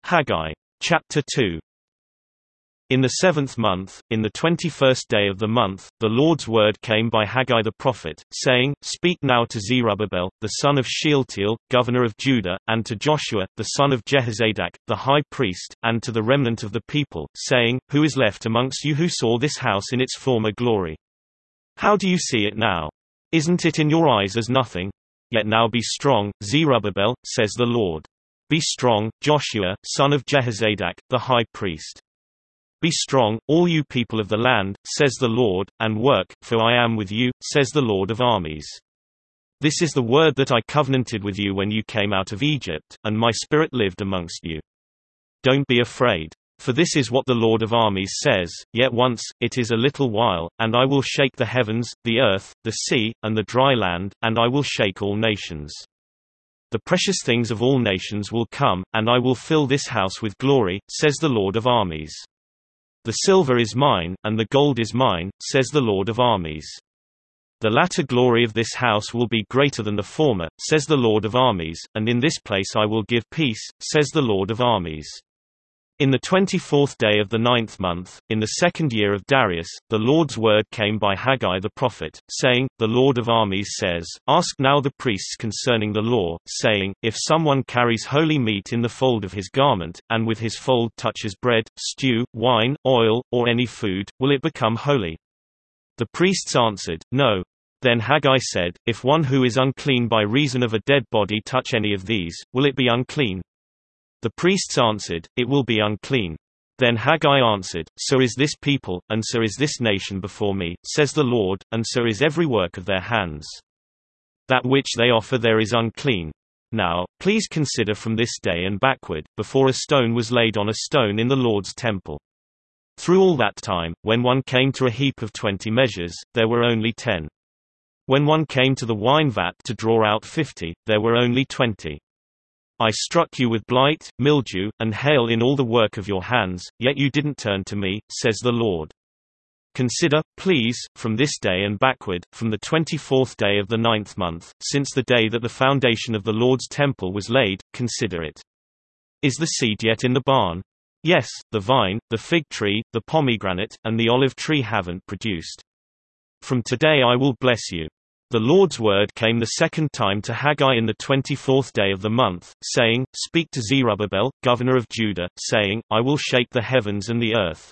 Haggai. Chapter 2. In the 7th month, in the 21st day of the month, the Lord's word came by Haggai the prophet, saying, Speak now to Zerubbabel, the son of Shealtiel, governor of Judah, and to Joshua, the son of Jehozadak, the high priest, and to the remnant of the people, saying, Who is left amongst you who saw this house in its former glory? How do you see it now? Isn't it in your eyes as nothing? Yet now be strong, Zerubbabel, says the Lord. Be strong, Joshua, son of Jehozadak, the high priest. Be strong, all you people of the land, says the Lord, and work, for I am with you, says the Lord of armies. This is the word that I covenanted with you when you came out of Egypt, and my spirit lived amongst you. Don't be afraid. For this is what the Lord of armies says, Yet once, it is a little while, and I will shake the heavens, the earth, the sea, and the dry land, and I will shake all nations. The precious things of all nations will come, and I will fill this house with glory, says the Lord of armies. The silver is mine, and the gold is mine, says the Lord of armies. The latter glory of this house will be greater than the former, says the Lord of armies, and in this place I will give peace, says the Lord of armies. In the 24th day of the 9th month, in the 2nd year of Darius, the Lord's word came by Haggai the prophet, saying, The Lord of armies says, Ask now the priests concerning the law, saying, If someone carries holy meat in the fold of his garment, and with his fold touches bread, stew, wine, oil, or any food, will it become holy? The priests answered, No. Then Haggai said, If one who is unclean by reason of a dead body touch any of these, will it be unclean? The priests answered, It will be unclean. Then Haggai answered, So is this people, and so is this nation before me, says the Lord, and so is every work of their hands. That which they offer there is unclean. Now, please consider from this day and backward, before a stone was laid on a stone in the Lord's temple. Through all that time, when one came to a heap of 20 measures, there were only 10. When one came to the wine vat to draw out 50, there were only 20. I struck you with blight, mildew, and hail in all the work of your hands, yet you didn't turn to me, says the Lord. Consider, please, from this day and backward, from the 24th day of the 9th month, since the day that the foundation of the Lord's temple was laid, consider it. Is the seed yet in the barn? Yes, the vine, the fig tree, the pomegranate, and the olive tree haven't produced. From today I will bless you. The Lord's word came the second time to Haggai in the 24th day of the month, saying, Speak to Zerubbabel, governor of Judah, saying, I will shake the heavens and the earth.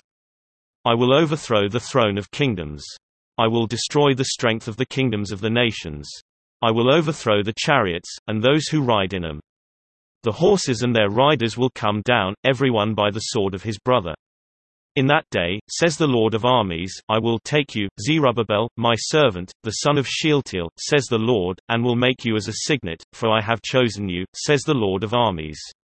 I will overthrow the throne of kingdoms. I will destroy the strength of the kingdoms of the nations. I will overthrow the chariots, and those who ride in them. The horses and their riders will come down, everyone by the sword of his brother. In that day, says the Lord of armies, I will take you, Zerubbabel, my servant, the son of Shealtiel, says the Lord, and will make you as a signet, for I have chosen you, says the Lord of armies.